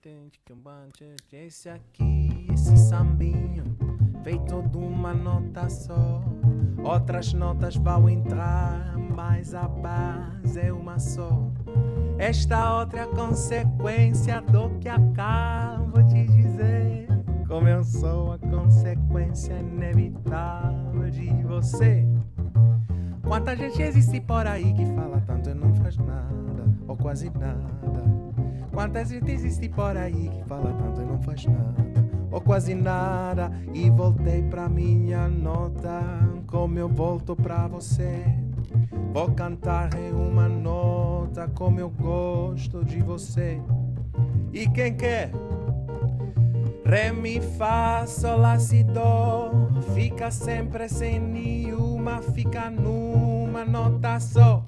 Esse aqui, esse sambinho, feito de uma nota só. Outras notas vão entrar, mas a base é uma só. Esta outra é a consequência do que acabo de dizer. Como eu sou a consequência inevitável de você. Quanta gente existe por aí que fala tanto e não faz nada, ou quase nada. Quanta gente existe por aí que fala tanto e não faz nada, ou quase nada. E voltei pra minha nota, como eu volto pra você. Vou cantar em uma nota, como eu gosto de você. E quem quer? Ré, mi, fá, sol, lá, si, dó. Fica sempre sem nenhuma, fica numa nota só.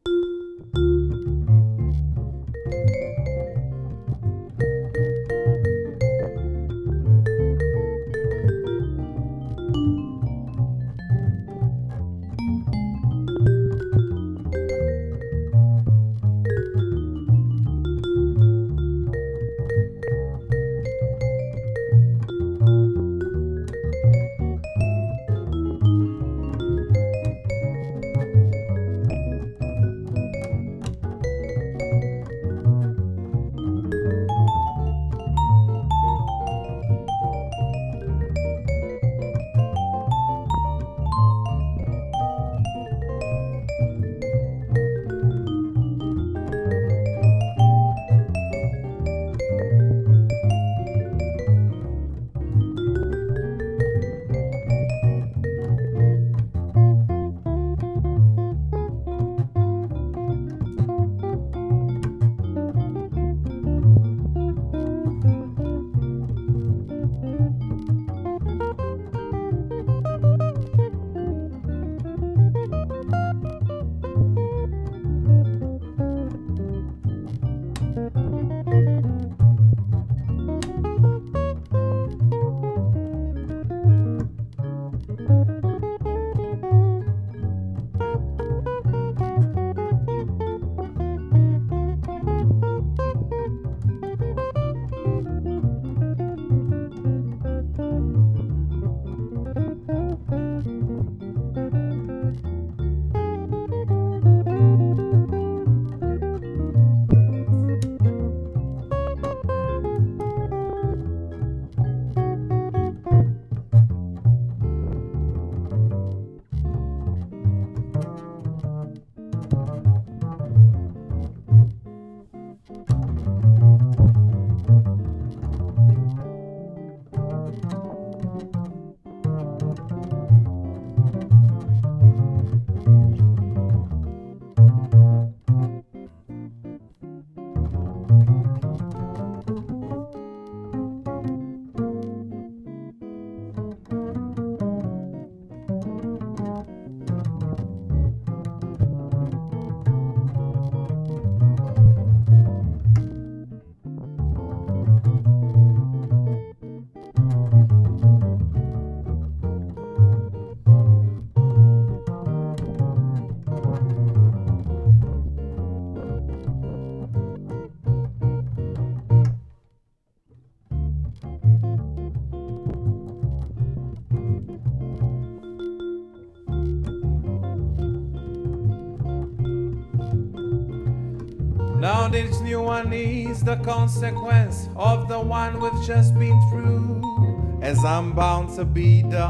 Now this new one is the consequence of the one we've just been through. As I'm bound to be the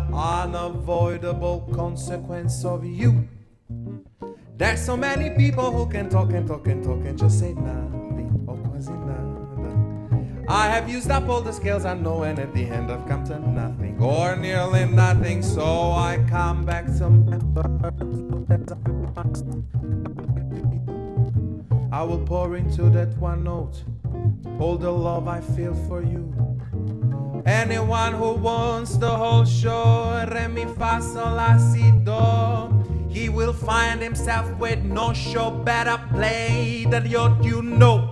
unavoidable consequence of you. There's so many people who can talk and talk and talk and just say nothing or quasi nada. I have used up all the skills I know and at the end I've come to nothing or nearly nothing. So I come back to my birth. I will pour into that one note all the love I feel for you. Anyone who wants the whole show, re mi fa sol la si do, he will find himself with no show better played than you know.